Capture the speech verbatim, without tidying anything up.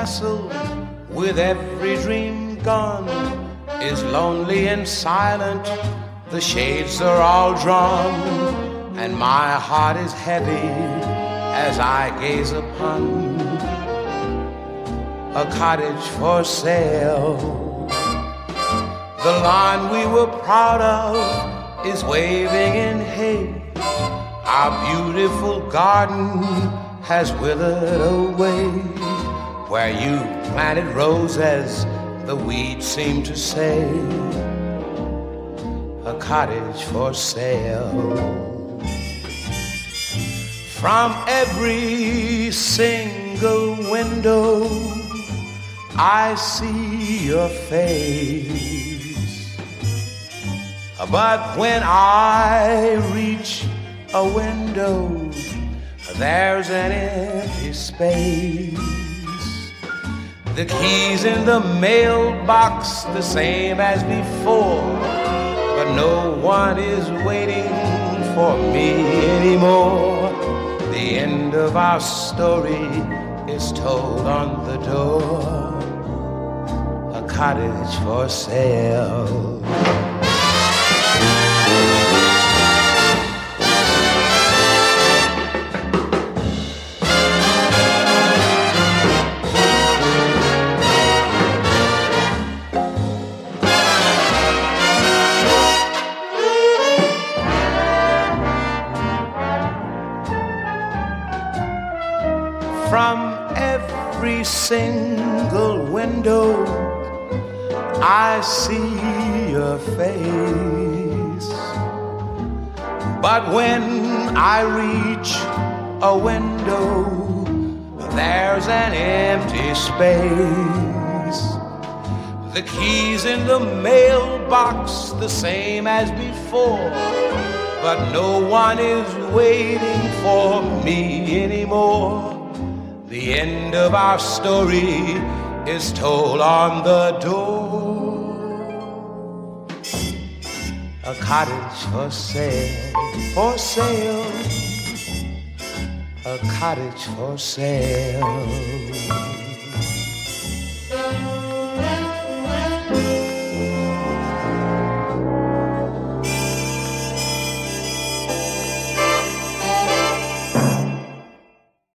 castle with every dream gone is lonely and silent. The shades are all drawn, and my heart is heavy as I gaze upon a cottage for sale. The lawn we were proud of is waving in hay. Our beautiful garden has withered away. Where you planted roses, the weeds seem to say, a cottage for sale. From every single window I see your face, but when I reach a window, there's an empty space. The keys in the mailbox the same as before, but no one is waiting for me anymore. The end of our story is told on the door, a cottage for sale. From every single window I see your face, but when I reach a window, there's an empty space. The keys in the mailbox the same as before, but no one is waiting for me anymore. The end of our story is told on the door, a cottage for sale, for sale, a cottage for sale.